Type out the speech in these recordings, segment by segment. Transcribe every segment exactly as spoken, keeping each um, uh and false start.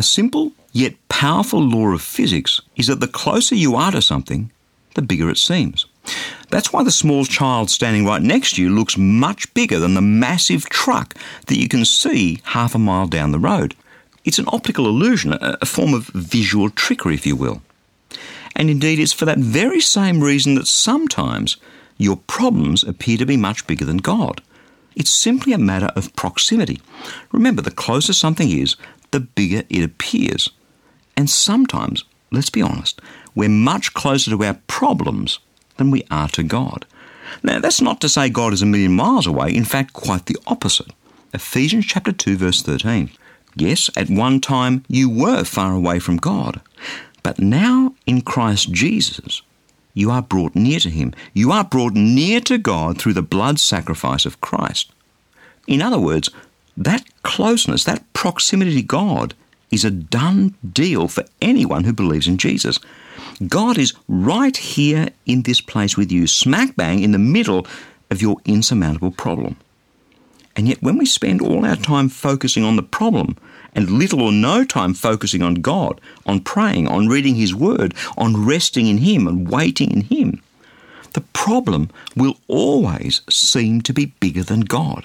A simple yet powerful law of physics is that the closer you are to something, the bigger it seems. That's why the small child standing right next to you looks much bigger than the massive truck that you can see half a mile down the road. It's an optical illusion, a form of visual trickery, if you will. And indeed, it's for that very same reason that sometimes your problems appear to be much bigger than God. It's simply a matter of proximity. Remember, the closer something is, the bigger it appears. And sometimes, let's be honest, we're much closer to our problems than we are to God. Now, that's not to say God is a million miles away. In fact, quite the opposite. Ephesians chapter two, verse thirteen. Yes, at one time you were far away from God, but now in Christ Jesus, you are brought near to him. You are brought near to God through the blood sacrifice of Christ. In other words, that closeness, that proximity to God is a done deal for anyone who believes in Jesus. God is right here in this place with you, smack bang in the middle of your insurmountable problem. And yet when we spend all our time focusing on the problem and little or no time focusing on God, on praying, on reading his word, on resting in him and waiting in him, the problem will always seem to be bigger than God.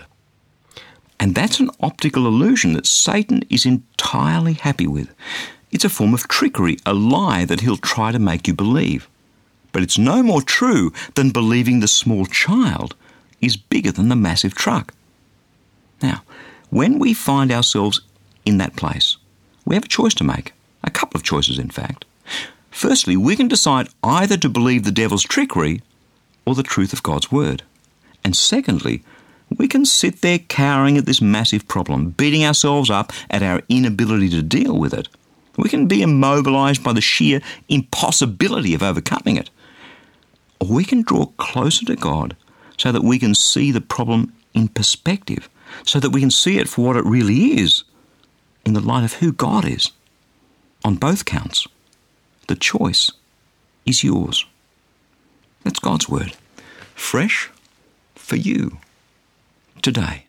And that's an optical illusion that Satan is entirely happy with. It's a form of trickery, a lie that he'll try to make you believe. But it's no more true than believing the small child is bigger than the massive truck. Now, when we find ourselves in that place, we have a choice to make, a couple of choices in fact. Firstly, we can decide either to believe the devil's trickery or the truth of God's word. And secondly, we can sit there cowering at this massive problem, beating ourselves up at our inability to deal with it. We can be immobilized by the sheer impossibility of overcoming it. Or we can draw closer to God so that we can see the problem in perspective, so that we can see it for what it really is in the light of who God is. On both counts, the choice is yours. That's God's word, fresh for you today.